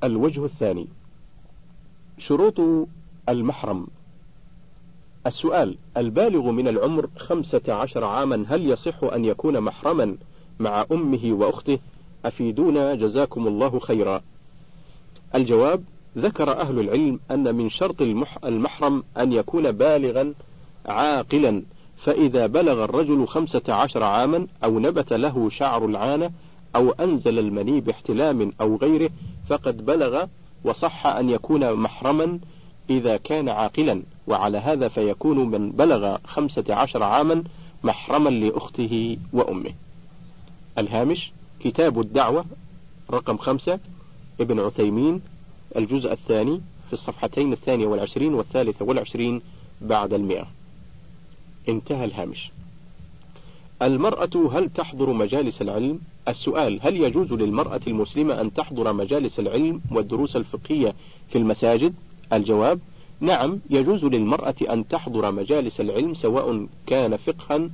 الوجه الثاني: شروط المحرم. السؤال: البالغ من العمر 15 عاما هل يصح أن يكون محرما مع أمه وأخته؟ أفيدونا جزاكم الله خيرا. الجواب: ذكر أهل العلم أن من شرط المحرم أن يكون بالغا عاقلا، فإذا بلغ الرجل 15 عاما أو نبت له شعر العانة أو أنزل المني باحتلام أو غيره فقد بلغ، وصح أن يكون محرما إذا كان عاقلا، وعلى هذا فيكون من بلغ 15 عاما محرما لأخته وأمه. الهامش: كتاب الدعوة رقم 5 ابن عثيمين، الجزء الثاني، في الصفحتين 22 و23 بعد 100. انتهى الهامش. المرأة هل تحضر مجالس العلم؟ السؤال: هل يجوز للمرأة المسلمة أن تحضر مجالس العلم والدروس الفقهية في المساجد؟ الجواب: نعم، يجوز للمرأة أن تحضر مجالس العلم سواء كان فقها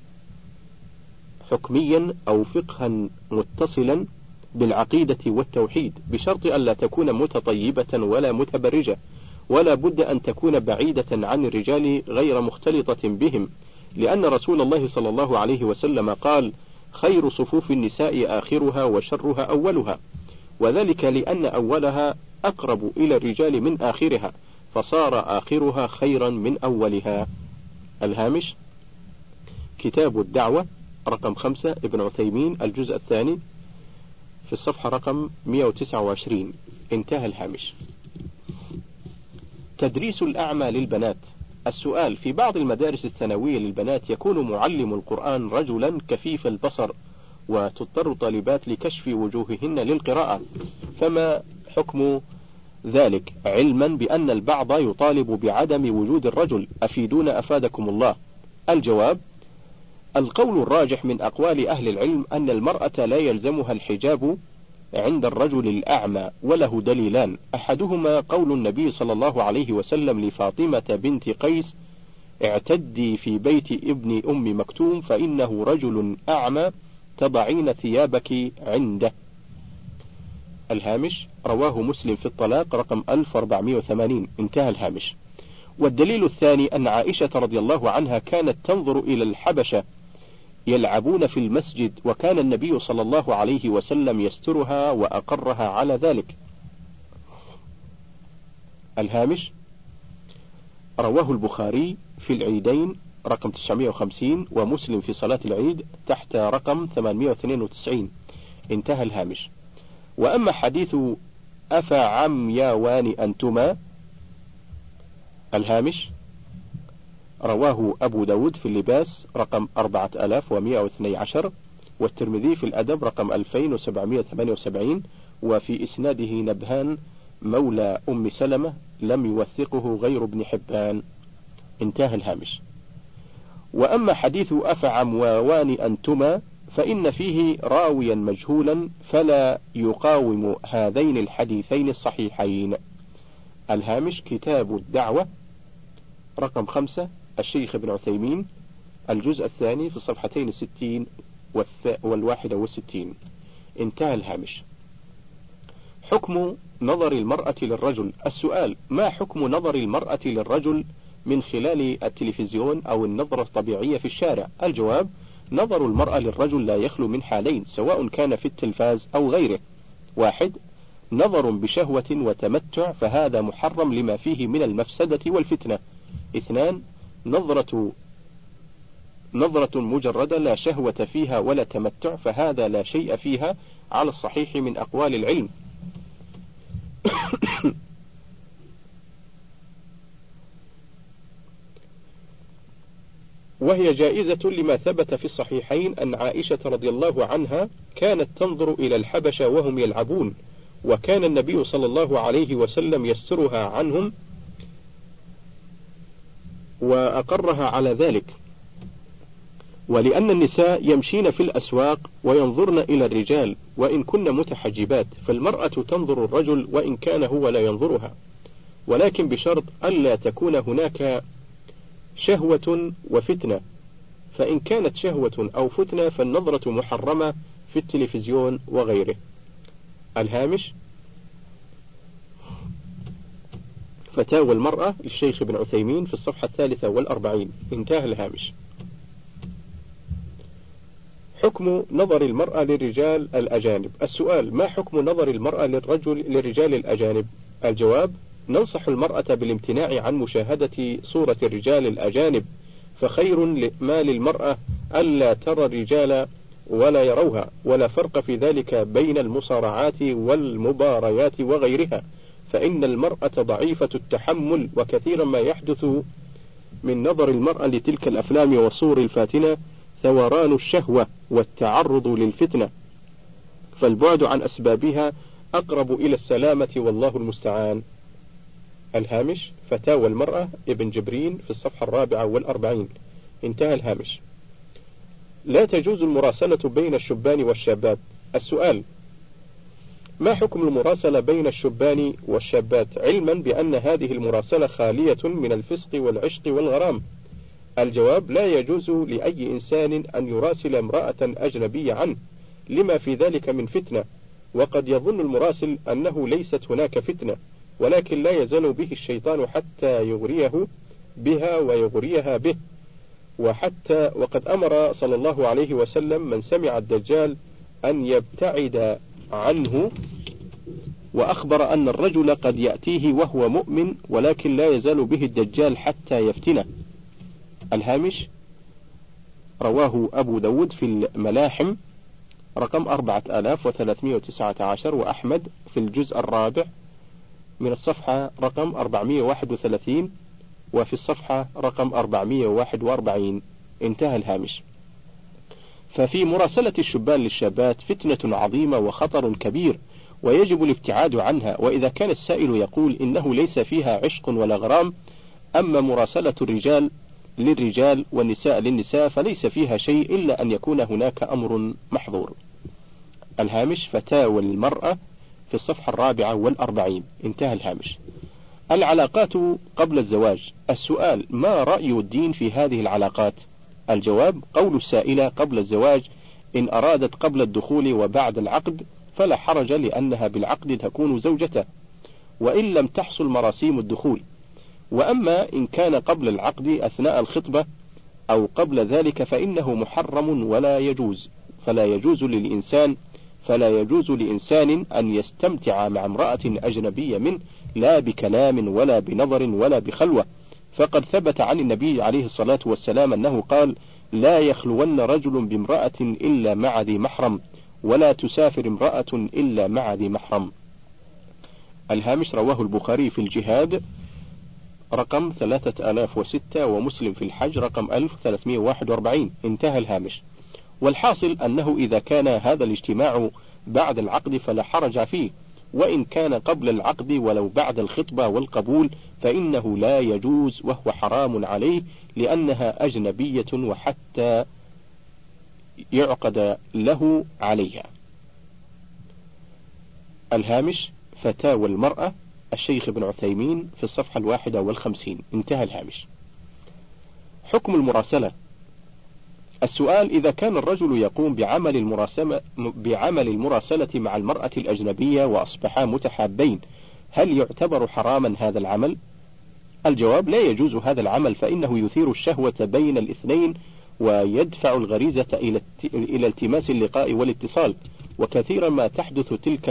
حكميا أو فقها متصلا بالعقيدة والتوحيد، بشرط ألا تكون متطيبة ولا متبرجة، ولا بد أن تكون بعيدة عن الرجال غير مختلطة بهم، لأن رسول الله صلى الله عليه وسلم قال: خير صفوف النساء آخرها وشرها أولها، وذلك لأن أولها أقرب إلى الرجال من آخرها، فصار آخرها خيرا من أولها. الهامش: كتاب الدعوة رقم 5 ابن عثيمين، الجزء الثاني، في الصفحة رقم 129. انتهى الهامش. تدريس الأعمى للبنات. السؤال: في بعض المدارس الثانوية للبنات يكون معلم القرآن رجلا كفيف البصر، وتضطر طالبات لكشف وجوههن للقراءة، فما حكم ذلك، علما بأن البعض يطالب بعدم وجود الرجل؟ أفيدونا أفادكم الله. الجواب: القول الراجح من أقوال أهل العلم أن المرأة لا يلزمها الحجاب عند الرجل الأعمى، وله دليلان: أحدهما قول النبي صلى الله عليه وسلم لفاطمة بنت قيس: اعتدي في بيت ابن أم مكتوم فإنه رجل أعمى تضعين ثيابك عنده. الهامش: رواه مسلم في الطلاق رقم 1480. انتهى الهامش. والدليل الثاني أن عائشة رضي الله عنها كانت تنظر إلى الحبشة يلعبون في المسجد، وكان النبي صلى الله عليه وسلم يسترها وأقرها على ذلك. الهامش: رواه البخاري في العيدين رقم 950، ومسلم في صلاة العيد تحت رقم 892. انتهى الهامش. وأما حديث أفعمياوان أنتما، الهامش: رواه أبو داود في اللباس رقم 4112، والترمذي في الأدب رقم 2778، وفي إسناده نبهان مولى أم سلمة لم يوثقه غير ابن حبان. انتهى الهامش. وأما حديث أفعمياوان أنتما فإن فيه راويا مجهولا، فلا يقاوم هذين الحديثين الصحيحين. الهامش: كتاب الدعوة رقم 5 الشيخ ابن عثيمين، الجزء الثاني، في الصفحتين 60 و61. انتهى الهامش. حكم نظر المرأة للرجل. السؤال: ما حكم نظر المرأة للرجل من خلال التلفزيون أو النظرة الطبيعية في الشارع؟ الجواب: نظر المرأة للرجل لا يخلو من حالين، سواء كان في التلفاز أو غيره: 1. نظر بشهوة وتمتع، فهذا محرم لما فيه من المفسدة والفتنة. 2. نظرة مجردة لا شهوة فيها ولا تمتع، فهذا لا شيء فيها على الصحيح من أقوال العلم. وهي جائزة لما ثبت في الصحيحين أن عائشة رضي الله عنها كانت تنظر إلى الحبشة وهم يلعبون، وكان النبي صلى الله عليه وسلم يسترها عنهم وأقرها على ذلك. ولأن النساء يمشين في الأسواق وينظرن إلى الرجال وإن كن متحجبات، فالمرأة تنظر الرجل وإن كان هو لا ينظرها، ولكن بشرط ألا تكون هناك شهوة وفتنة، فإن كانت شهوة أو فتنة فالنظرة محرمة في التلفزيون وغيره. الهامش: فتاوى المرأة للشيخ ابن عثيمين في الصفحة 43. انتهى الهامش. حكم نظر المرأة للرجال الأجانب. السؤال: ما حكم نظر المرأة للرجال الأجانب؟ الجواب: ننصح المرأة بالامتناع عن مشاهدة صورة الرجال الأجانب، فخير ما للمرأة ألا ترى الرجال ولا يروها، ولا فرق في ذلك بين المصارعات والمباريات وغيرها، فإن المرأة ضعيفة التحمل، وكثيرا ما يحدث من نظر المرأة لتلك الأفلام والصور الفاتنة ثوران الشهوة والتعرض للفتنة، فالبعد عن أسبابها أقرب إلى السلامة، والله المستعان. الهامش: فتاوى المرأة ابن جبرين في الصفحة 44. انتهى الهامش. لا تجوز المراسلة بين الشبان والشابات. السؤال: ما حكم المراسلة بين الشبان والشابات، علما بأن هذه المراسلة خالية من الفسق والعشق والغرام؟ الجواب: لا يجوز لأي إنسان أن يراسل امرأة أجنبية عنه، لما في ذلك من فتنة، وقد يظن المراسل أنه ليست هناك فتنة، ولكن لا يزال به الشيطان حتى يغريه بها ويغريها به. وقد أمر صلى الله عليه وسلم من سمع الدجال أن يبتعد عنه، وأخبر أن الرجل قد يأتيه وهو مؤمن، ولكن لا يزال به الدجال حتى يفتنه. الهامش: رواه أبو داود في الملاحم رقم 4319، وأحمد في الجزء الرابع من الصفحة رقم 431، وفي الصفحة رقم 441. انتهى الهامش. ففي مراسلة الشبان للشابات فتنة عظيمة وخطر كبير، ويجب الابتعاد عنها. وإذا كان السائل يقول إنه ليس فيها عشق ولا غرام، أما مراسلة الرجال للرجال والنساء للنساء فليس فيها شيء إلا أن يكون هناك أمر محظور. الهامش: فتاوى المرأة في الصفحة 44. انتهى الهامش. العلاقات قبل الزواج. السؤال: ما رأي الدين في هذه العلاقات؟ الجواب: قول السائلة قبل الزواج إن أرادت قبل الدخول وبعد العقد فلا حرج، لأنها بالعقد تكون زوجته، وإن لم تحصل مراسيم الدخول. وأما إن كان قبل العقد أثناء الخطبة أو قبل ذلك فإنه محرم فلا يجوز لإنسان أن يستمتع مع امرأة أجنبية منه، لا بكلام ولا بنظر ولا بخلوة، فقد ثبت عن النبي عليه الصلاة والسلام أنه قال: لا يخلون رجل بامرأة إلا مع ذي محرم، ولا تسافر امرأة إلا مع ذي محرم. الهامش: رواه البخاري في الجهاد رقم 3006، ومسلم في الحج رقم 1341. انتهى الهامش. والحاصل أنه إذا كان هذا الاجتماع بعد العقد فلا حرج فيه، وإن كان قبل العقد ولو بعد الخطبة والقبول فإنه لا يجوز، وهو حرام عليه لأنها أجنبية وحتى يعقد له عليها. الهامش: فتاوى المرأة الشيخ ابن عثيمين في الصفحة 51. انتهى الهامش. حكم المراسلة. السؤال: إذا كان الرجل يقوم بعمل المراسلة مع المرأة الأجنبية وأصبحا متحابين، هل يعتبر حراما هذا العمل؟ الجواب: لا يجوز هذا العمل، فإنه يثير الشهوة بين الاثنين ويدفع الغريزة إلى التماس اللقاء والاتصال، وكثيرا ما تحدث تلك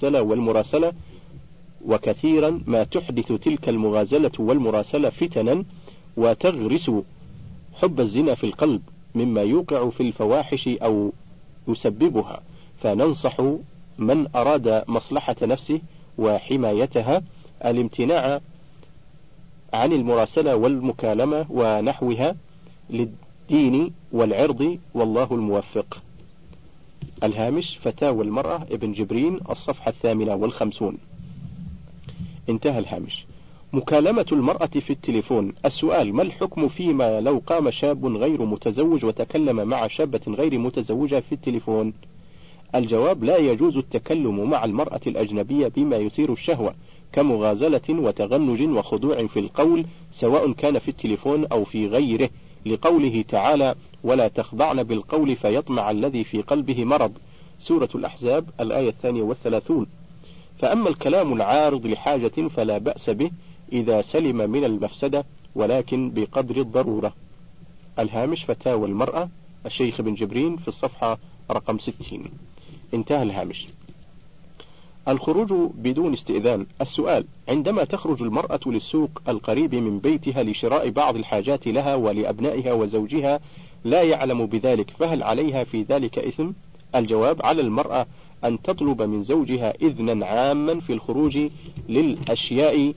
المغازلة فتنا وتغرس حب الزنا في القلب، مما يوقع في الفواحش أو يسببها. فننصح من أراد مصلحة نفسه وحمايتها الامتناع عن المراسلة والمكالمة ونحوها للدين والعرض، والله الموفق. الهامش: فتاوى المرأة ابن جبرين الصفحة 58. انتهى الهامش. مكالمة المرأة في التليفون. السؤال: ما الحكم فيما لو قام شاب غير متزوج وتكلم مع شابة غير متزوجة في التليفون؟ الجواب: لا يجوز التكلم مع المرأة الأجنبية بما يثير الشهوة كمغازلة وتغنج وخضوع في القول، سواء كان في التليفون أو في غيره، لقوله تعالى: ولا تخضعن بالقول فيطمع الذي في قلبه مرض، سورة الأحزاب الآية 32. فأما الكلام العارض لحاجة فلا بأس به، إذا سلم من المفسدة ولكن بقدر الضرورة. الهامش فتاوى المرأة الشيخ بن جبرين في الصفحة رقم 60. انتهى الهامش. الخروج بدون استئذان. السؤال: عندما تخرج المرأة للسوق القريب من بيتها لشراء بعض الحاجات لها ولأبنائها وزوجها لا يعلم بذلك، فهل عليها في ذلك إثم؟ الجواب: على المرأة أن تطلب من زوجها إذنا عاما في الخروج للأشياء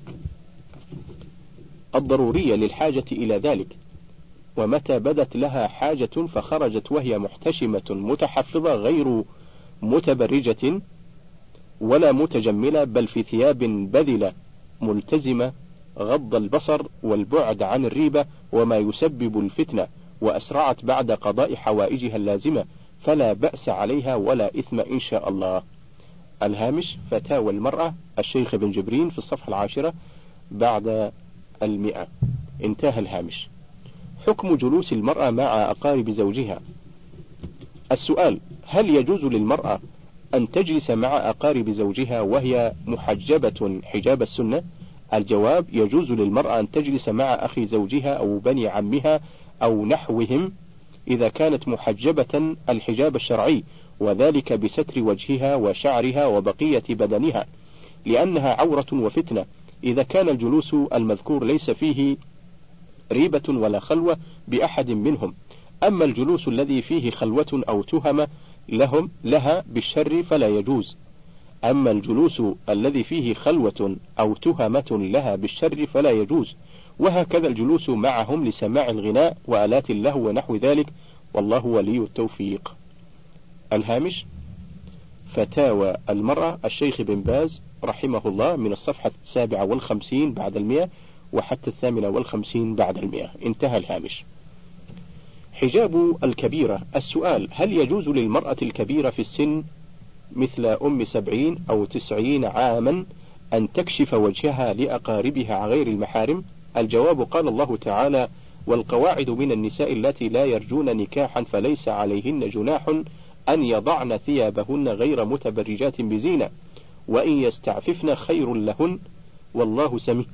الضرورية للحاجة إلى ذلك، ومتى بدت لها حاجة فخرجت وهي محتشمة متحفظة غير متبرجة ولا متجملة، بل في ثياب بذلة ملتزمة، غض البصر والبعد عن الريبة وما يسبب الفتنة، وأسرعت بعد قضاء حوائجها اللازمة، فلا بأس عليها ولا إثم إن شاء الله. الهامش فتاوى المرأة الشيخ بن جبرين في الصفحة 10 بعد 100. انتهى الهامش. حكم جلوس المرأة مع أقارب زوجها. السؤال: هل يجوز للمرأة أن تجلس مع أقارب زوجها وهي محجبة حجاب السنة؟ الجواب: يجوز للمرأة أن تجلس مع أخي زوجها أو بني عمها أو نحوهم إذا كانت محجبة الحجاب الشرعي، وذلك بستر وجهها وشعرها وبقية بدنها، لأنها عورة وفتنة. إذا كان الجلوس المذكور ليس فيه ريبة ولا خلوة بأحد منهم. أما الجلوس الذي فيه خلوة أو تهم لها بالشر فلا يجوز. أما الجلوس الذي فيه خلوة أو تهمة لها بالشر فلا يجوز، وهكذا الجلوس معهم لسماع الغناء وآلات اللهو ونحو ذلك، والله ولي التوفيق. الهامش فتاوى المرأة الشيخ بن باز رحمه الله من الصفحة 57 بعد 100 وحتى 58 بعد 100. انتهى الهامش. حجاب الكبيرة. السؤال: هل يجوز للمرأة الكبيرة في السن مثل أم 70 أو 90 عاما أن تكشف وجهها لأقاربها غير المحارم؟ الجواب: قال الله تعالى: والقواعد من النساء التي لا يرجون نكاحا فليس عليهن جناح أن يضعن ثيابهن غير متبرجات بزينة، وإن يستعففن خير لهن، والله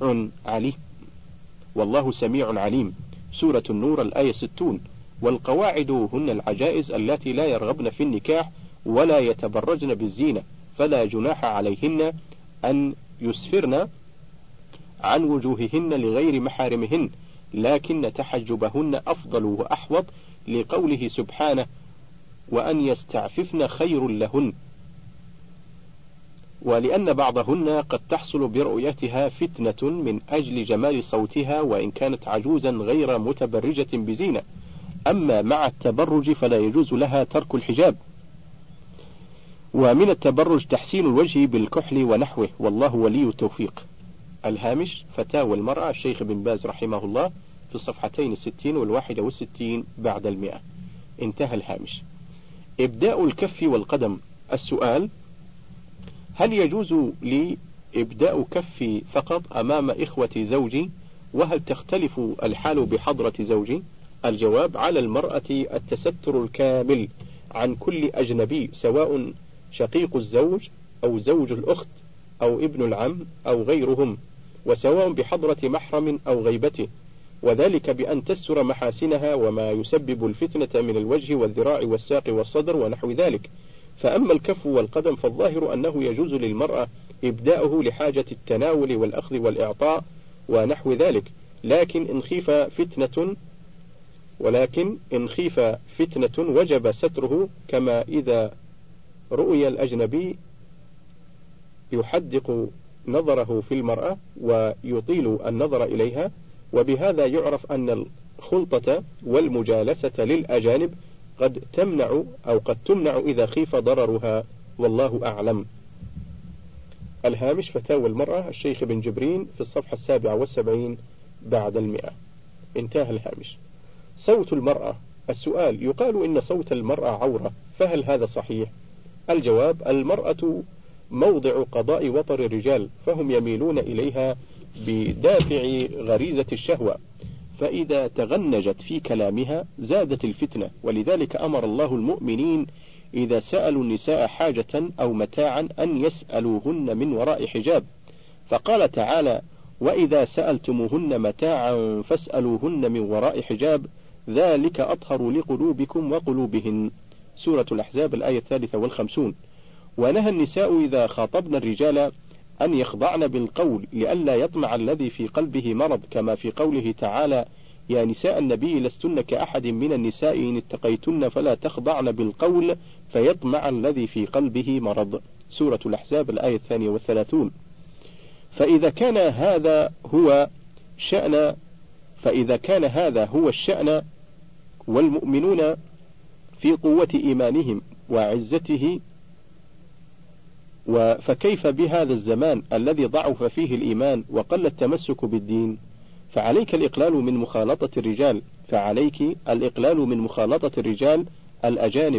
سميع عليم. سورة النور الآية 60. والقواعد هن العجائز اللاتي لا يرغبن في النكاح ولا يتبرجن بالزينة، فلا جناح عليهن أن يسفرن عن وجوههن لغير محارمهن، لكن تحجبهن أفضل وأحوط، لقوله سبحانه: وأن يستعففن خير لهن، ولأن بعضهن قد تحصل برؤيتها فتنة من أجل جمال صوتها وإن كانت عجوزا غير متبرجة بزينة. أما مع التبرج فلا يجوز لها ترك الحجاب. ومن التبرج تحسين الوجه بالكحل ونحوه، والله ولي التوفيق. الهامش فتاوى المرأة الشيخ بن باز رحمه الله في الصفحتين 60 و61 بعد 100. انتهى الهامش. إبداء الكف والقدم. السؤال: هل يجوز لي إبداء كفي فقط أمام إخوة زوجي؟ وهل تختلف الحال بحضرة زوجي؟ الجواب: على المرأة التستر الكامل عن كل أجنبي، سواء شقيق الزوج أو زوج الأخت أو ابن العم أو غيرهم، وسواء بحضرة محرم أو غيبته، وذلك بأن تستر محاسنها وما يسبب الفتنة من الوجه والذراع والساق والصدر ونحو ذلك. فأما الكف والقدم فالظاهر أنه يجوز للمرأة إبداؤه لحاجة التناول والأخذ والإعطاء ونحو ذلك، لكن إن خيف فتنة وجب ستره، كما إذا رؤي الأجنبي يحدق نظره في المرأة ويطيل النظر إليها، وبهذا يعرف أن الخلطة والمجالسة للأجانب قد تمنع إذا خيف ضررها، والله أعلم. الهامش فتاوى المرأة الشيخ بن جبرين في الصفحة 77 بعد 100. انتهى الهامش. صوت المرأة. السؤال: يقال إن صوت المرأة عورة، فهل هذا صحيح؟ الجواب: المرأة موضع قضاء وطر الرجال، فهم يميلون إليها بدافع غريزة الشهوة، فإذا تغنجت في كلامها زادت الفتنة، ولذلك أمر الله المؤمنين إذا سألوا النساء حاجة أو متاعا أن يسألوهن من وراء حجاب، فقال تعالى: وإذا سألتموهن متاعا فاسألوهن من وراء حجاب ذلك أطهر لقلوبكم وقلوبهن. سورة الأحزاب الآية 53. ونهى النساء إذا خاطبن الرجال أن يخضعن بالقول لئلا يطمع الذي في قلبه مرض، كما في قوله تعالى: يا نساء النبي لستن كأحد من النساء إن اتقيتن فلا تخضعن بالقول فيطمع الذي في قلبه مرض. سورة الأحزاب الآية 32. فإذا كان هذا هو الشأن والمؤمنون في قوة إيمانهم وعزته، فكيف بهذا الزمان الذي ضعف فيه الإيمان وقل التمسك بالدين؟ فعليك الإقلال من مخالطة الرجال الأجانب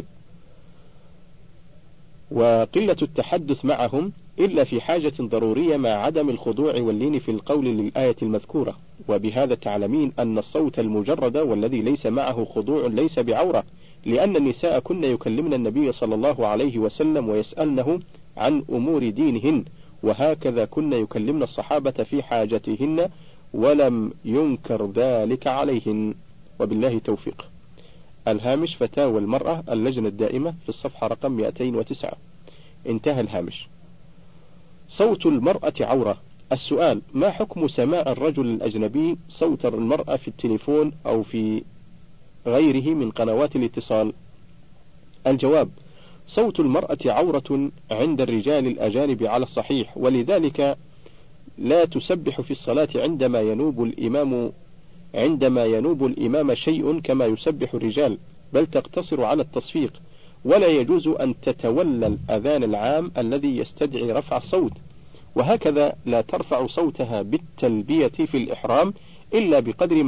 وقلة التحدث معهم إلا في حاجة ضرورية مع عدم الخضوع واللين في القول للآية المذكورة. وبهذا تعلمين أن الصوت المجرد والذي ليس معه خضوع ليس بعورة، لأن النساء كن يكلمن النبي صلى الله عليه وسلم ويسألنه عن أمور دينهن، وهكذا كن يكلمن الصحابة في حاجتهن ولم ينكر ذلك عليهن. وبالله توفيق. الهامش فتاوى المرأة اللجنة الدائمة في الصفحة رقم 209. انتهى الهامش. صوت المرأة عورة. السؤال: ما حكم سماع الرجل الأجنبي صوت المرأة في التليفون أو في غيره من قنوات الاتصال؟ الجواب: صوت المرأة عورة عند الرجال الأجانب على الصحيح، ولذلك لا تسبح في الصلاة عندما ينوب الإمام شيء كما يسبح الرجال، بل تقتصر على التصفيق، ولا يجوز أن تتولى الأذان العام الذي يستدعي رفع الصوت، وهكذا لا ترفع صوتها بالتلبية في الإحرام إلا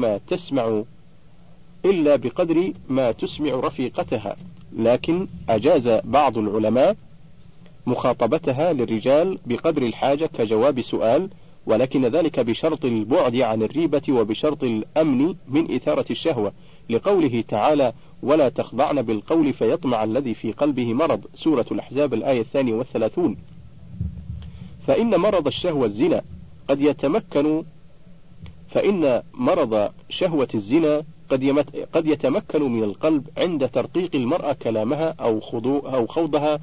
بقدر ما تسمع رفيقتها، لكن أجاز بعض العلماء مخاطبتها للرجال بقدر الحاجة كجواب سؤال، ولكن ذلك بشرط البعد عن الريبة وبشرط الأمن من إثارة الشهوة، لقوله تعالى: ولا تخضعن بالقول فيطمع الذي في قلبه مرض. سورة الأحزاب الآية 32. فإن مرض شهوة الزنا قد يتمكن من القلب عند ترقيق المرأة كلامها أو خوضها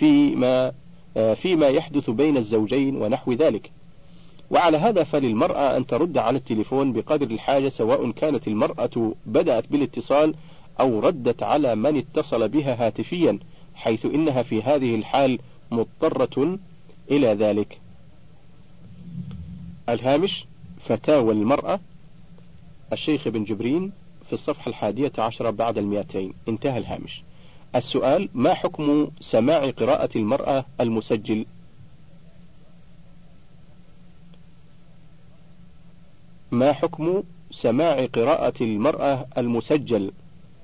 فيما يحدث بين الزوجين ونحو ذلك. وعلى هذا فللمرأة أن ترد على التليفون بقدر الحاجة، سواء كانت المرأة بدأت بالاتصال أو ردت على من اتصل بها هاتفيا، حيث إنها في هذه الحال مضطرة إلى ذلك. الهامش فتاوى المرأة الشيخ ابن جبرين في الصفحة 11 بعد 200. انتهى الهامش. السؤال: ما حكم سماع قراءة المرأة المسجل؟ ما حكم سماع قراءة المرأة المسجل؟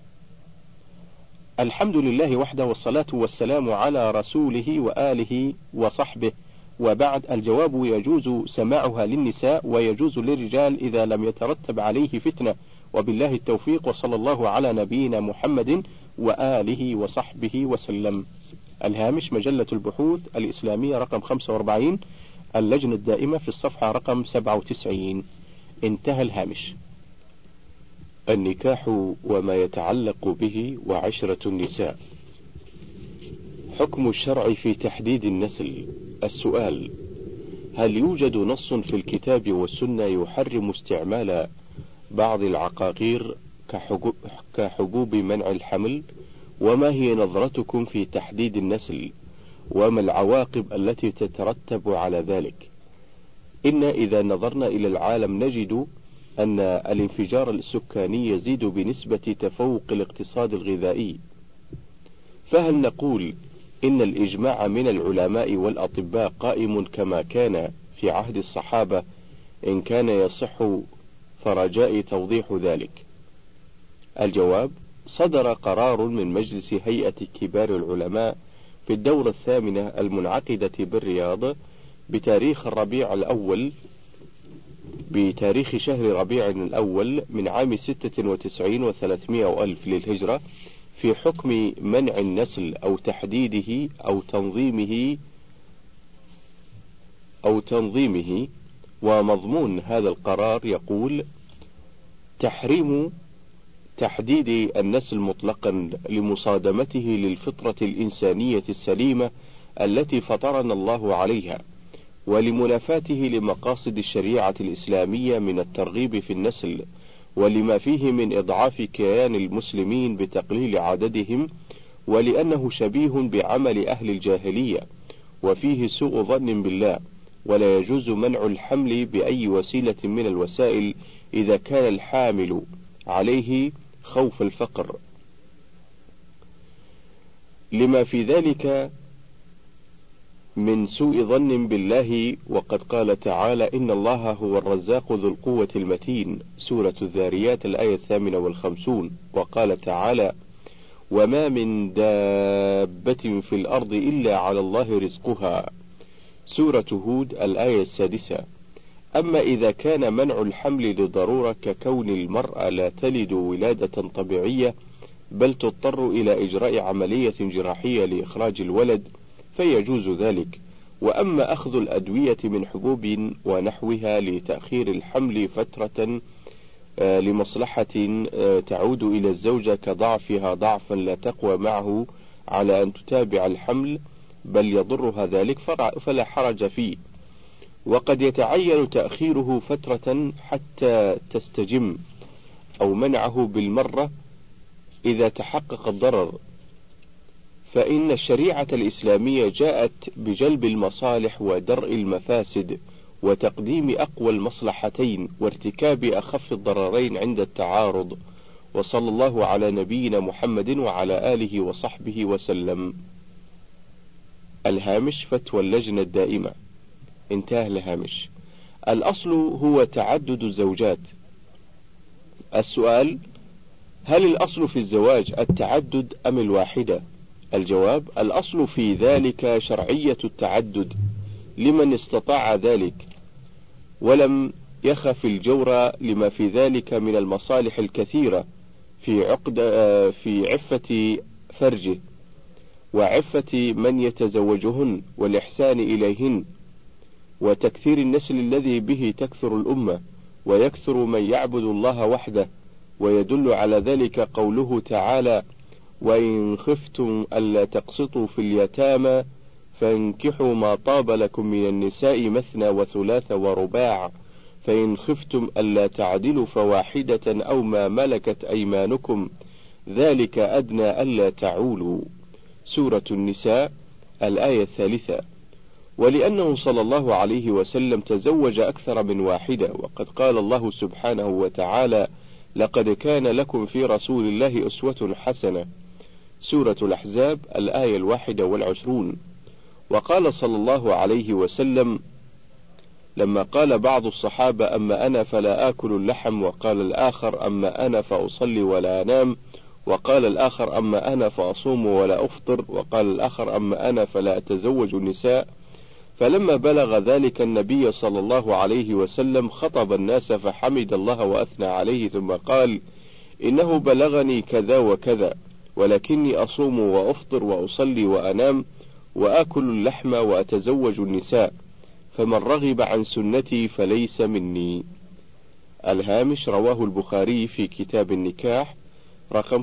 الحمد لله وحده، والصلاة والسلام على رسوله وآله وصحبه، وبعد. الجواب: يجوز سماعها للنساء ويجوز للرجال إذا لم يترتب عليه فتنة، وبالله التوفيق، وصلى الله على نبينا محمد وآله وصحبه وسلم. الهامش مجلة البحوث الإسلامية رقم 45، اللجنة الدائمة في الصفحة رقم 97. انتهى الهامش. النكاح وما يتعلق به وعشرة النساء. حكم الشرع في تحديد النسل. السؤال: هل يوجد نص في الكتاب والسنة يحرم استعمال بعض العقاقير كحبوب منع الحمل؟ وما هي نظرتكم في تحديد النسل؟ وما العواقب التي تترتب على ذلك؟ إن إذا نظرنا إلى العالم نجد أن الانفجار السكاني يزيد بنسبة تفوق الاقتصاد الغذائي، فهل نقول إن الإجماع من العلماء والأطباء قائم كما كان في عهد الصحابة؟ إن كان يصح فرجاء توضيح ذلك. الجواب: صدر قرار من مجلس هيئة كبار العلماء في الدورة 8 المنعقدة بالرياض بتاريخ شهر ربيع الأول من عام 96 و300 وألف للهجرة، في حكم منع النسل أو تحديده أو تنظيمه ومضمون هذا القرار يقول: تحريم تحديد النسل مطلقا لمصادمته للفطرة الإنسانية السليمة التي فطرنا الله عليها، ولمنافاته لمقاصد الشريعة الإسلامية من الترغيب في النسل، ولما فيه من إضعاف كيان المسلمين بتقليل عددهم، ولأنه شبيه بعمل أهل الجاهلية، وفيه سوء ظن بالله، ولا يجوز منع الحمل بأي وسيلة من الوسائل إذا كان الحامل عليه خوف الفقر، لما في ذلك من سوء ظن بالله. وقد قال تعالى: إن الله هو الرزاق ذو القوة المتين، سورة الذاريات الآية 58. وقال تعالى: وما من دابة في الأرض إلا على الله رزقها، سورة هود الآية 6. أما إذا كان منع الحمل لضرورة ككون المرأة لا تلد ولادة طبيعية بل تضطر إلى إجراء عملية جراحية لإخراج الولد فيجوز ذلك. وأما أخذ الأدوية من حبوب ونحوها لتأخير الحمل فترة لمصلحة تعود إلى الزوجة كضعفها ضعفا لا تقوى معه على أن تتابع الحمل بل يضرها ذلك فلا حرج فيه. وقد يتعين تأخيره فترة حتى تستجم أو منعه بالمرة إذا تحقق الضرر، فإن الشريعة الإسلامية جاءت بجلب المصالح ودرء المفاسد وتقديم أقوى المصلحتين وارتكاب أخف الضررين عند التعارض. وصلى الله على نبينا محمد وعلى آله وصحبه وسلم. الهامش: فتوى اللجنة الدائمة. انتهى الهامش. الأصل هو تعدد الزوجات. السؤال: هل الأصل في الزواج التعدد أم الواحدة؟ الجواب: الأصل في ذلك شرعية التعدد لمن استطاع ذلك ولم يخف الجور لما في ذلك من المصالح الكثيرة في عفة فرجه وعفة من يتزوجهن والإحسان إليهن وتكثير النسل الذي به تكثر الأمة ويكثر من يعبد الله وحده. ويدل على ذلك قوله تعالى: وإن خفتم ألا تقسطوا في اليتامى فانكحوا ما طاب لكم من النساء مثنى وثلاث ورباع فإن خفتم ألا تعدلوا فواحدة أو ما ملكت أيمانكم ذلك أدنى ألا تعولوا، سورة النساء الآية 3. ولأنه صلى الله عليه وسلم تزوج أكثر من واحدة، وقد قال الله سبحانه وتعالى: لقد كان لكم في رسول الله أسوة حسنة، سورة الأحزاب الآية 21. وقال صلى الله عليه وسلم لما قال بعض الصحابة: أما أنا فلا آكل اللحم، وقال الآخر: أما أنا فأصلي ولا أنام، وقال الآخر: أما أنا فأصوم ولا أفطر، وقال الآخر: أما أنا فلا أتزوج النساء. فلما بلغ ذلك النبي صلى الله عليه وسلم خطب الناس فحمد الله وأثنى عليه ثم قال: إنه بلغني كذا وكذا، ولكني أصوم وأفطر وأصلي وأنام وآكل اللحم وأتزوج النساء، فمن رغب عن سنتي فليس مني. الهامش: رواه البخاري في كتاب النكاح رقم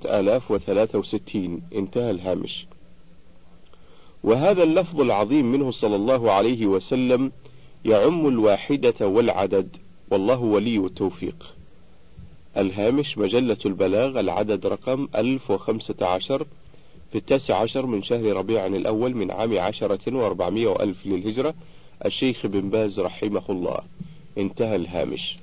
5063. انتهى الهامش. وهذا اللفظ العظيم منه صلى الله عليه وسلم يعم الواحدة والعدد، والله ولي التوفيق. الهامش: مجلة البلاغ العدد رقم 1015 في 19 من شهر ربيع الأول من عام 10,400 للهجرة، الشيخ بن باز رحمه الله. انتهى الهامش.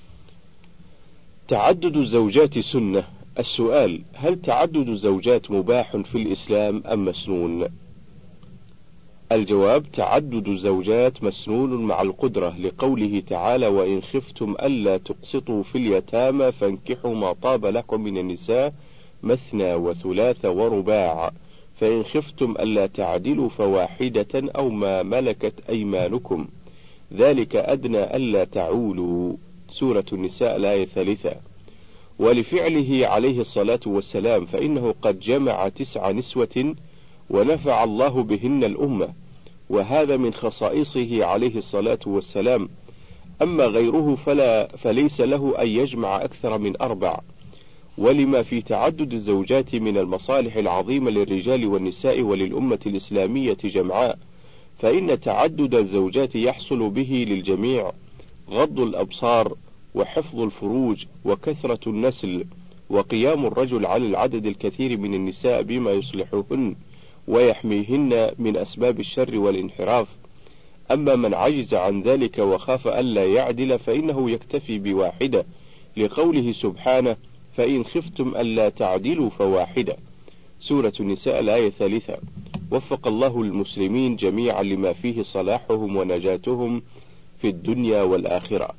تعدد الزوجات سنة. السؤال: هل تعدد الزوجات مباح في الإسلام أم مسنون؟ الجواب: تعدد الزوجات مسنون مع القدرة، لقوله تعالى: وإن خفتم ألا تقسطوا في اليتامى فانكحوا ما طاب لكم من النساء مثنى وثلاث ورباع فإن خفتم ألا تعدلوا فواحدة أو ما ملكت أيمانكم ذلك أدنى ألا تعولوا، سورة النساء الآية 3. ولفعله عليه الصلاة والسلام، فإنه قد جمع 9 نسوة ونفع الله بهن الأمة، وهذا من خصائصه عليه الصلاة والسلام، أما غيره فليس له أن يجمع أكثر من 4. ولما في تعدد الزوجات من المصالح العظيمة للرجال والنساء وللأمة الإسلامية جمعاء، فإن تعدد الزوجات يحصل به للجميع غض الأبصار وحفظ الفروج وكثرة النسل، وقيام الرجل على العدد الكثير من النساء بما يصلحهن ويحميهن من أسباب الشر والانحراف. أما من عجز عن ذلك وخاف ألا يعدل فإنه يكتفي بواحدة، لقوله سبحانه: فإن خفتم ألا تعدلوا فواحدة، سورة النساء الآية 3. وفق الله المسلمين جميعا لما فيه صلاحهم ونجاتهم في الدنيا والآخرة.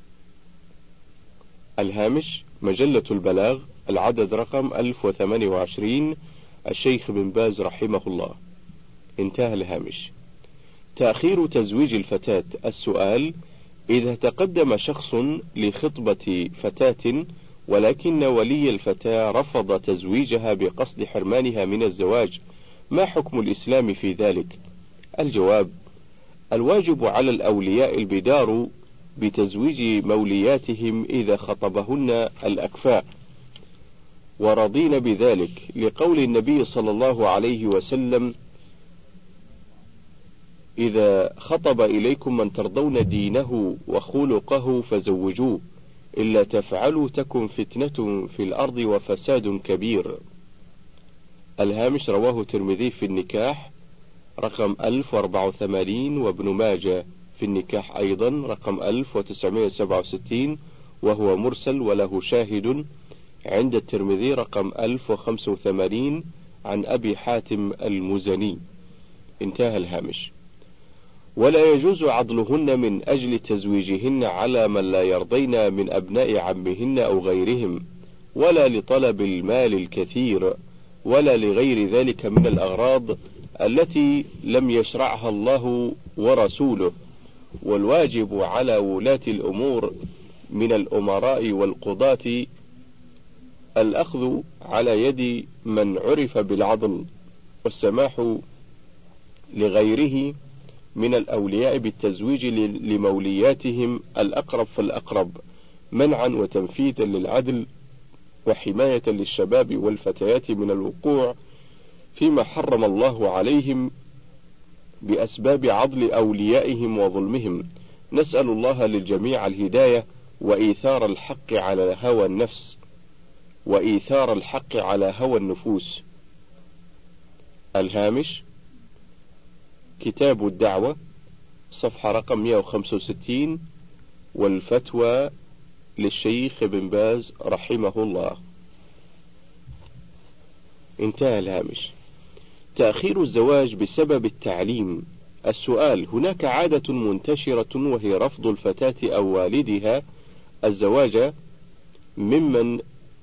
الهامش: مجلة البلاغ، العدد رقم 1028، الشيخ بن باز رحمه الله. انتهى الهامش. تأخير تزويج الفتاة. السؤال: إذا تقدم شخص لخطبة فتاة ولكن ولي الفتاة رفض تزويجها بقصد حرمانها من الزواج، ما حكم الإسلام في ذلك؟ الجواب: الواجب على الأولياء البدار بتزويج مولياتهم إذا خطبهن الأكفاء ورضين بذلك، لقول النبي صلى الله عليه وسلم: إذا خطب إليكم من ترضون دينه وخلقه فزوجوه، إلا تفعلوا تكن فتنة في الأرض وفساد كبير. الهامش: رواه الترمذي في النكاح رقم 1084، وابن ماجه في النكاح أيضا رقم 1967، وهو مرسل وله شاهد عند الترمذي رقم 1085 عن أبي حاتم المزني. انتهى الهامش. ولا يجوز عضلهن من أجل تزويجهن على من لا يرضين من أبناء عمهن أو غيرهم، ولا لطلب المال الكثير، ولا لغير ذلك من الأغراض التي لم يشرعها الله ورسوله. والواجب على ولاة الأمور من الأمراء والقضاة الأخذ على يد من عرف بالعضل، والسماح لغيره من الأولياء بالتزويج لمولياتهم الأقرب فالأقرب، منعا وتنفيذا للعدل وحماية للشباب والفتيات من الوقوع فيما حرم الله عليهم بأسباب عضل أوليائهم وظلمهم. نسأل الله للجميع الهداية وإيثار الحق على هوى النفس وإيثار الحق على هوى النفوس. الهامش: كتاب الدعوة، صفحة رقم 165، والفتوى للشيخ بن باز رحمه الله. انتهى الهامش. تأخير الزواج بسبب التعليم. السؤال: هناك عادة منتشرة وهي رفض الفتاة أو والدها الزواج ممن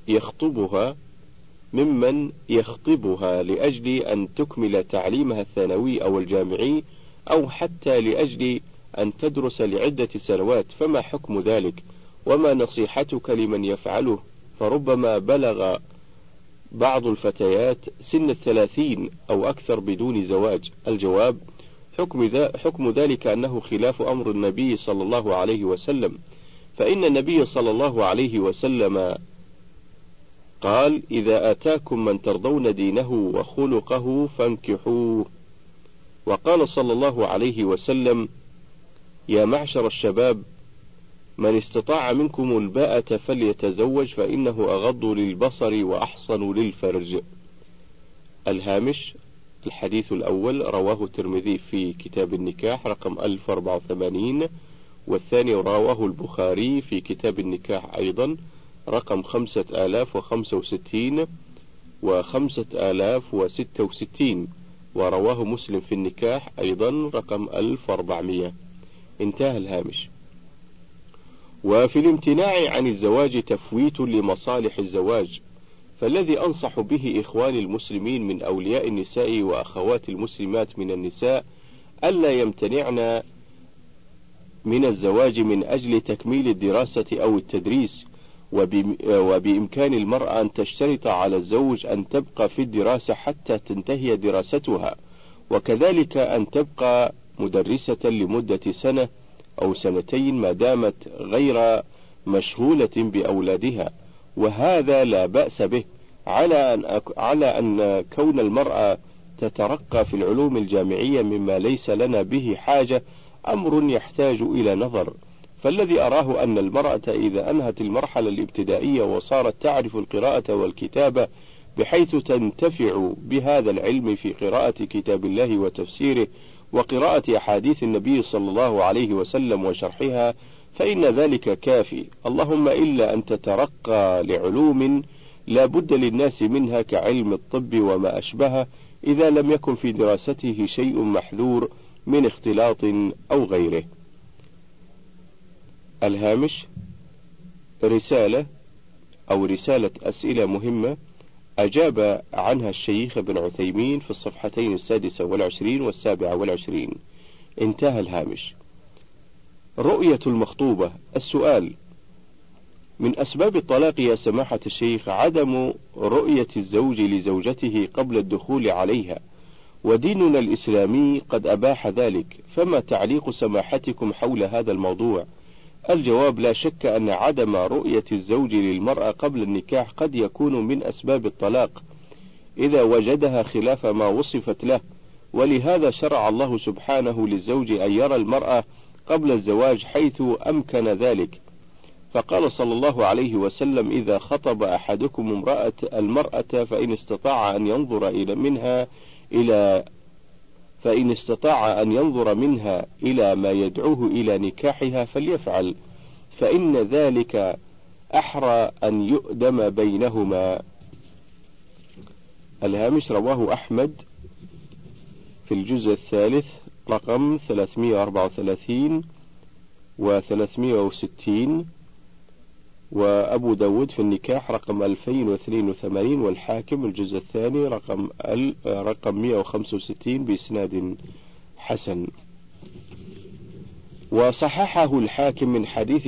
يخطبها لأجل أن تكمل تعليمها الثانوي أو الجامعي، أو حتى لأجل أن تدرس لعدة سنوات، فما حكم ذلك؟ وما نصيحتك لمن يفعله؟ فربما بلغ بعض الفتيات سن 30 أو أكثر بدون زواج. الجواب: حكم ذلك أنه خلاف أمر النبي صلى الله عليه وسلم، فإن النبي صلى الله عليه وسلم قال: إذا أتاكم من ترضون دينه وخلقه فانكحوه. وقال صلى الله عليه وسلم: يا معشر الشباب، من استطاع منكم الباءة فليتزوج فإنه أغض للبصر وأحصن للفرج. الهامش: الحديث الأول رواه الترمذي في كتاب النكاح رقم 1084، والثاني رواه البخاري في كتاب النكاح أيضا رقم 5065 و5066، ورواه مسلم في النكاح أيضا رقم 1400. انتهى الهامش. وفي الامتناع عن الزواج تفويت لمصالح الزواج، فالذي أنصح به إخواني المسلمين من أولياء النساء وأخوات المسلمات من النساء ألا يمتنعن من الزواج من أجل تكميل الدراسة أو التدريس، وبإمكان المرأة أن تشترط على الزوج أن تبقى في الدراسة حتى تنتهي دراستها، وكذلك أن تبقى مدرسة لمدة سنة أو 2 ما دامت غير مشغولة بأولادها، وهذا لا بأس به، على أن كون المرأة تترقى في العلوم الجامعية مما ليس لنا به حاجة أمر يحتاج إلى نظر. فالذي أراه أن المرأة إذا أنهت المرحلة الابتدائية وصارت تعرف القراءة والكتابة بحيث تنتفع بهذا العلم في قراءة كتاب الله وتفسيره وقراءة أحاديث النبي صلى الله عليه وسلم وشرحها، فإن ذلك كافي، اللهم إلا أن تترقى لعلوم لا بد للناس منها كعلم الطب وما أشبهه، إذا لم يكن في دراسته شيء محذور من اختلاط أو غيره. الهامش: رسالة أسئلة مهمة أجاب عنها الشيخ ابن عثيمين في الصفحتين 26 و27. انتهى الهامش. رؤية المخطوبة. السؤال: من أسباب الطلاق يا سماحة الشيخ عدم رؤية الزوج لزوجته قبل الدخول عليها، وديننا الإسلامي قد أباح ذلك، فما تعليق سماحتكم حول هذا الموضوع؟ الجواب: لا شك أن عدم رؤية الزوج للمرأة قبل النكاح قد يكون من أسباب الطلاق إذا وجدها خلاف ما وصفت له، ولهذا شرع الله سبحانه للزوج أن يرى المرأة قبل الزواج حيث أمكن ذلك، فقال صلى الله عليه وسلم: إذا خطب أحدكم المرأة فإن استطاع أن ينظر منها إلى ما يدعوه إلى نكاحها فليفعل، فإن ذلك أحرى أن يؤدم بينهما. الهامش: رواه أحمد في الجزء 3 رقم 334 و360، وأبو داود في النكاح رقم 2082، والحاكم الجزء 2 رقم 165 بإسناد حسن. وصححه الحاكم من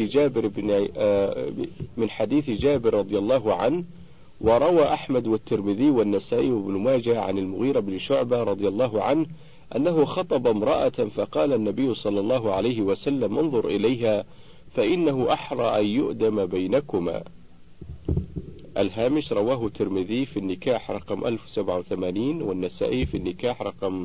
حديث جابر رضي الله عنه، وروى أحمد والترمذي والنسائي وابن ماجه عن المغيرة بن شعبة رضي الله عنه أنه خطب امرأة فقال النبي صلى الله عليه وسلم: انظر إليها فإنه أحرى أن يؤدم بينكما. الهامش: رواه الترمذي في النكاح رقم 1087، والنسائي في النكاح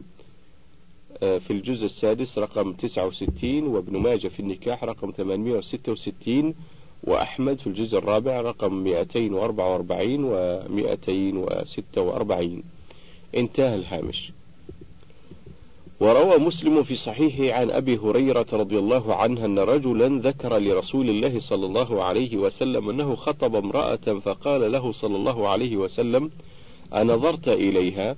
في الجزء 6 رقم 69، وابن ماجه في النكاح رقم 866، وأحمد في الجزء 4 رقم 244 و246. انتهى الهامش. وروى مسلم في صحيحه عن أبي هريرة رضي الله عنه أن رجلا ذكر لرسول الله صلى الله عليه وسلم أنه خطب امرأة فقال له صلى الله عليه وسلم: أنظرت إليها؟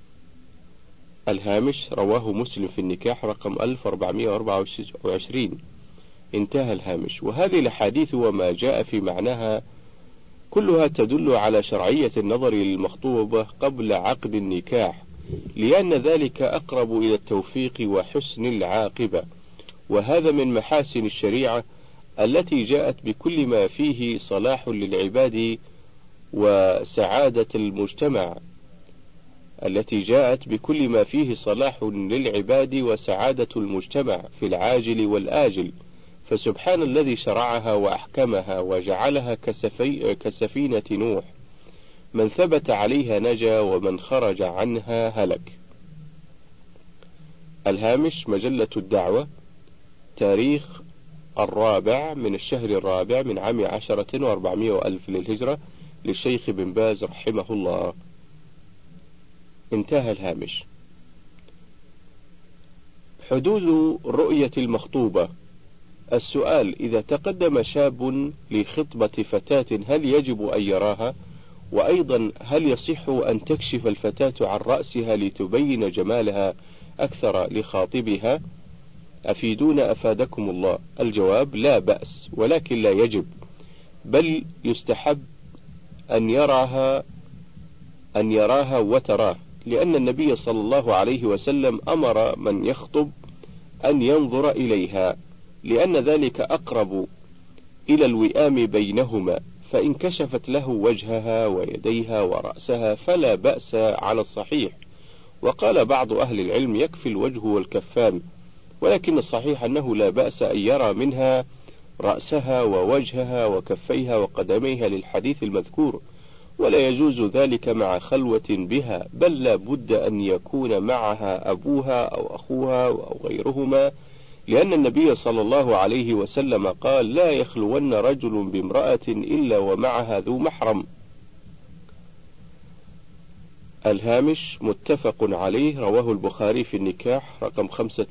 الهامش: رواه مسلم في النكاح رقم 1424. انتهى الهامش. وهذه الأحاديث وما جاء في معناها كلها تدل على شرعية النظر للمخطوبة قبل عقد النكاح، لأن ذلك أقرب إلى التوفيق وحسن العاقبة، وهذا من محاسن الشريعة التي جاءت بكل ما فيه صلاح للعباد وسعادة المجتمع، في العاجل والآجل، فسبحان الذي شرعها وأحكمها وجعلها كسفينة نوح، من ثبت عليها نجا ومن خرج عنها هلك. الهامش: مجلة الدعوة، تاريخ 4 من الشهر 4 من عام 10 و400 للهجرة، للشيخ بن باز رحمه الله. انتهى الهامش. حدود رؤية المخطوبة. السؤال: إذا تقدم شاب لخطبة فتاة هل يجب أن يراها؟ وأيضا هل يصح أن تكشف الفتاة عن رأسها لتبين جمالها أكثر لخاطبها؟ أفيدونا أفادكم الله. الجواب: لا بأس، ولكن لا يجب، بل يستحب أن يراها وتراه، لأن النبي صلى الله عليه وسلم أمر من يخطب أن ينظر إليها، لأن ذلك أقرب إلى الوئام بينهما، فإن كشفت له وجهها ويديها ورأسها فلا بأس على الصحيح. وقال بعض أهل العلم: يكفي الوجه والكفان، ولكن الصحيح أنه لا بأس أن يرى منها رأسها ووجهها وكفيها وقدميها للحديث المذكور، ولا يجوز ذلك مع خلوة بها، بل لا بد أن يكون معها أبوها أو أخوها أو غيرهما، لأن النبي صلى الله عليه وسلم قال: لا يخلون رجل بامرأة إلا ومعها ذو محرم. الهامش متفق عليه، رواه البخاري في النكاح رقم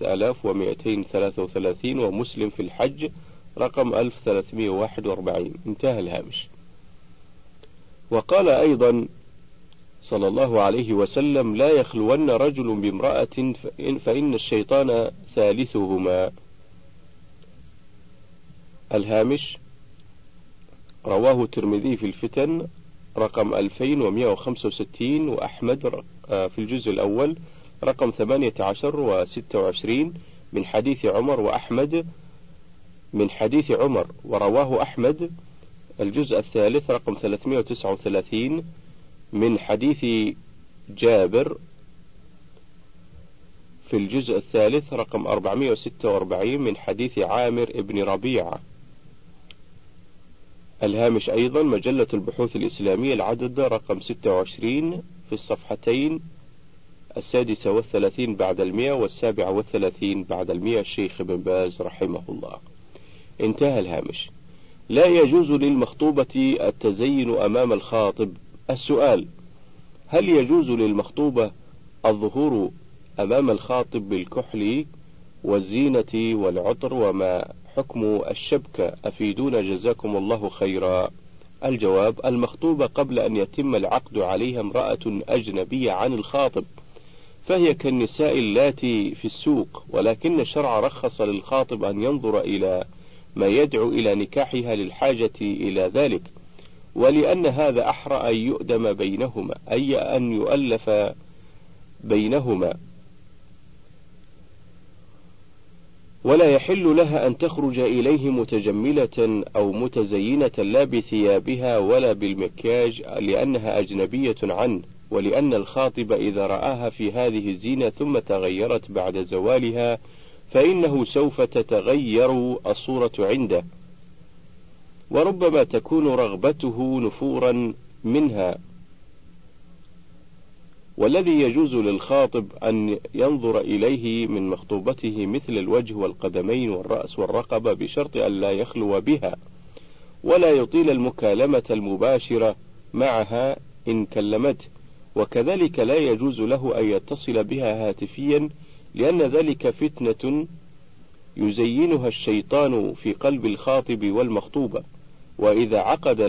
5233 ومسلم في الحج رقم 1341. انتهى الهامش. وقال أيضا صلى الله عليه وسلم: لا يخلون رجل بامرأة فإن الشيطان ثالثهما. الهامش رواه الترمذي في الفتن رقم 2165 وأحمد في الجزء الأول رقم 18 و26 من حديث عمر، وأحمد من حديث عمر، ورواه أحمد الجزء الثالث رقم 339 من حديث جابر في الجزء الثالث رقم 446 من حديث عامر ابن ربيعة. الهامش أيضا مجلة البحوث الإسلامية العدد رقم 26 في الصفحتين 36 بعد 100 و37 بعد 100 الشيخ ابن باز رحمه الله. انتهى الهامش. لا يجوز للمخطوبة التزين أمام الخاطب. السؤال: هل يجوز للمخطوبة الظهور أمام الخاطب بالكحل والزينة والعطر؟ وما حكم الشبكة؟ أفيدونا جزاكم الله خيرا. الجواب: المخطوبة قبل أن يتم العقد عليها امرأة أجنبية عن الخاطب، فهي كالنساء اللاتي في السوق، ولكن الشرع رخص للخاطب أن ينظر إلى ما يدعو إلى نكاحها للحاجة إلى ذلك، ولأن هذا أحرى أن يؤدم بينهما، أي أن يؤلف بينهما، ولا يحل لها أن تخرج إليه متجملة أو متزينة لا بثيابها ولا بالمكياج، لأنها أجنبية عنه، ولأن الخاطب إذا رآها في هذه الزينة ثم تغيرت بعد زوالها فإنه سوف تتغير الصورة عنده، وربما تكون رغبته نفورا منها. والذي يجوز للخاطب أن ينظر إليه من مخطوبته مثل الوجه والقدمين والرأس والرقبة، بشرط أن لا يخلو بها، ولا يطيل المكالمة المباشرة معها إن كلمته، وكذلك لا يجوز له أن يتصل بها هاتفيا، لأن ذلك فتنة يزينها الشيطان في قلب الخاطب والمخطوبة، وإذا عقد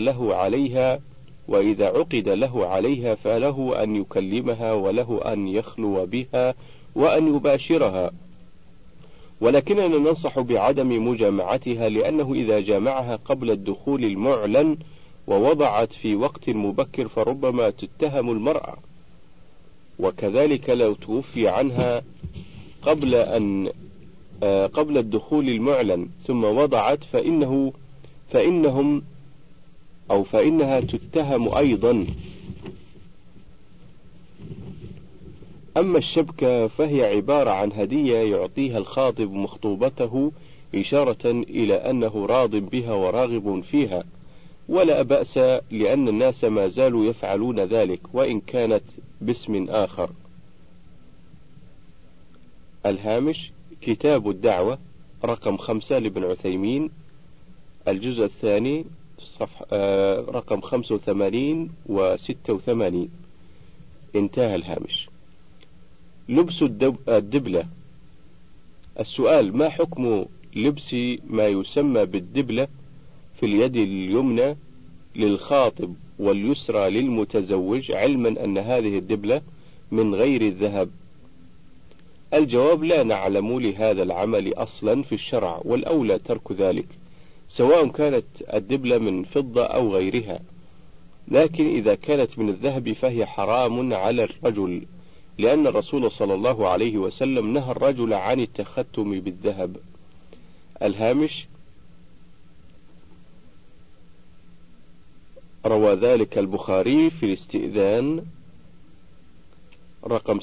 له عليها فله أن يكلمها وله أن يخلو بها وأن يباشرها، ولكننا ننصح بعدم مجامعتها، لأنه إذا جامعها قبل الدخول المعلن ووضعت في وقت مبكر فربما تتهم المرأة، وكذلك لو توفي عنها قبل الدخول المعلن ثم وضعت فإنها تتهم أيضا. أما الشبكة فهي عبارة عن هدية يعطيها الخاطب مخطوبته إشارة إلى أنه راض بها وراغب فيها، ولا بأس، لأن الناس ما زالوا يفعلون ذلك وإن كانت باسم آخر. الهامش كتاب الدعوة رقم 5 لابن عثيمين الجزء الثاني رقم 85 و86. انتهى الهامش. لبس الدبلة. السؤال: ما حكم لبس ما يسمى بالدبلة في اليد اليمنى للخاطب واليسرى للمتزوج، علما أن هذه الدبلة من غير الذهب؟ الجواب: لا نعلم لهذا العمل أصلا في الشرع، والأولى ترك ذلك، سواء كانت الدبلة من فضة أو غيرها، لكن إذا كانت من الذهب فهي حرام على الرجل، لأن الرسول صلى الله عليه وسلم نهى الرجل عن التختم بالذهب. الهامش روى ذلك البخاري في الاستئذان رقم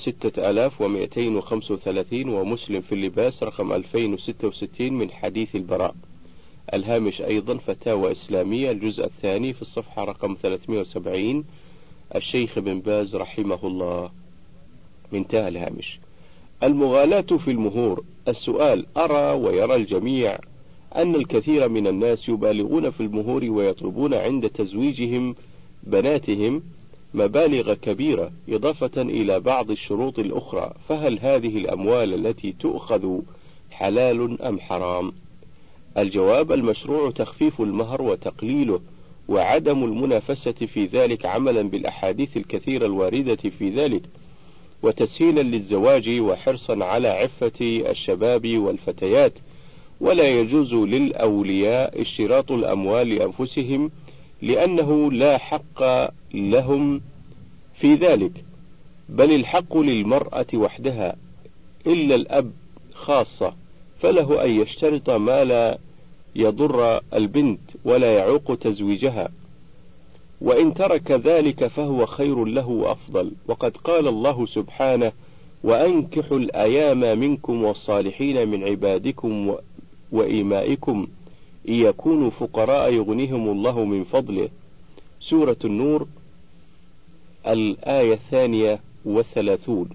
6235، ومسلم في اللباس رقم 2066 من حديث البراء. الهامش أيضا فتاوى إسلامية الجزء الثاني في الصفحة رقم 370، الشيخ بن باز رحمه الله. انتهى الهامش. المغالاة في المهور. السؤال: أرى ويرى الجميع أن الكثير من الناس يبالغون في المهور ويطلبون عند تزويجهم بناتهم مبالغ كبيرة إضافة إلى بعض الشروط الأخرى، فهل هذه الأموال التي تؤخذ حلال أم حرام؟ الجواب: المشروع تخفيف المهر وتقليله، وعدم المنافسة في ذلك عملا بالأحاديث الكثيرة الواردة في ذلك، وتسهيلا للزواج وحرصا على عفة الشباب والفتيات. ولا يجوز للأولياء اشتراط الأموال لأنفسهم، لأنه لا حق لهم في ذلك، بل الحق للمرأة وحدها، إلا الأب خاصة، فله أن يشترط ما لا يضر البنت ولا يعوق تزويجها، وإن ترك ذلك فهو خير له وأفضل. وقد قال الله سبحانه: وأنكحوا الأيام منكم والصالحين من عبادكم وإمائكم إن يكونوا فقراء يغنيهم الله من فضله. سورة النور الآية 32.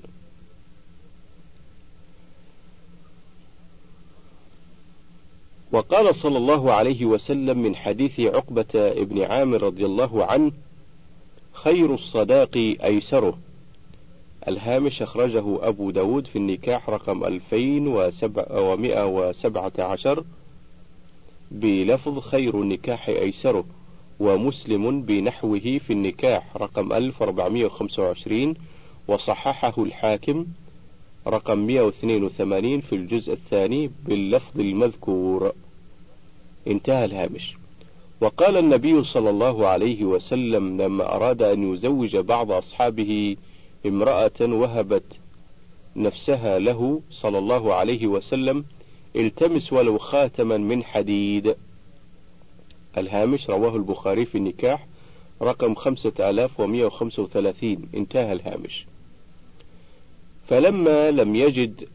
وقال صلى الله عليه وسلم من حديث عقبة ابن عامر رضي الله عنه: خير الصداق أيسره. الهامش أخرجه أبو داود في النكاح رقم 2117 بلفظ خير النكاح أيسره، ومسلم بنحوه في النكاح رقم 1425، وصححه الحاكم رقم 182 في الجزء الثاني باللفظ المذكور. انتهى الهامش. وقال النبي صلى الله عليه وسلم لما أراد أن يزوج بعض أصحابه امرأة وهبت نفسها له صلى الله عليه وسلم: التمس ولو خاتما من حديد. الهامش رواه البخاري في النكاح رقم 5135. انتهى الهامش. فلما لم يجد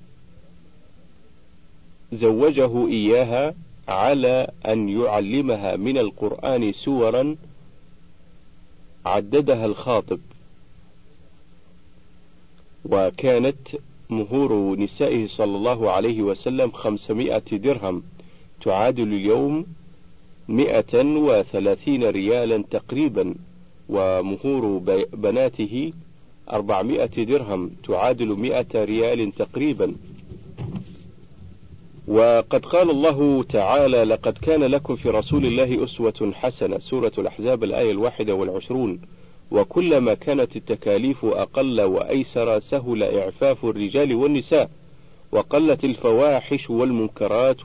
زوجه إياها على أن يعلمها من القرآن سورا عددها الخاطب، وكانت مهور نسائه صلى الله عليه وسلم 500 درهم، تعادل اليوم 130 ريالا تقريبا، ومهور بناته 400 درهم، تعادل 100 ريال تقريبا. وقد قال الله تعالى: لقد كان لكم في رسول الله أسوة حسنة، سورة الأحزاب الآية 21. وكلما كانت التكاليف أقل وأيسر سهل إعفاف الرجال والنساء، وقلت الفواحش والمنكرات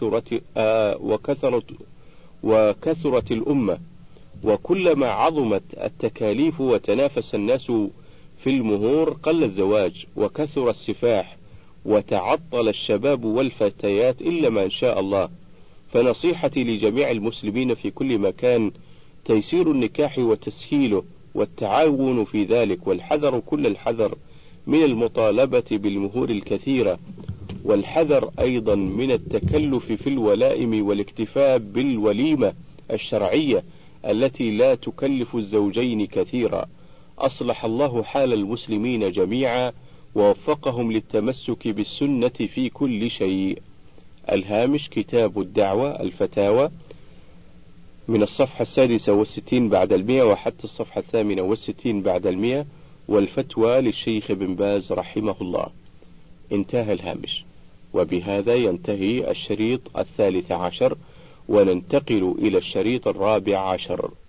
وكثرت الأمة. وكلما عظمت التكاليف وتنافس الناس في المهور قل الزواج وكثر السفاح وتعطل الشباب والفتيات إلا ما شاء الله. فنصيحتي لجميع المسلمين في كل مكان تيسير النكاح وتسهيله والتعاون في ذلك، والحذر كل الحذر من المطالبة بالمهور الكثيرة، والحذر أيضا من التكلف في الولائم والاكتفاء بالوليمة الشرعية التي لا تكلف الزوجين كثيرا. أصلح الله حال المسلمين جميعا ووفقهم للتمسك بالسنة في كل شيء. الهامش كتاب الدعوة الفتاوى من الصفحة 66 بعد 100 وحتى الصفحة 68 بعد 100، والفتوى للشيخ بن باز رحمه الله. انتهى الهامش. وبهذا ينتهي الشريط 13، وننتقل إلى الشريط 14.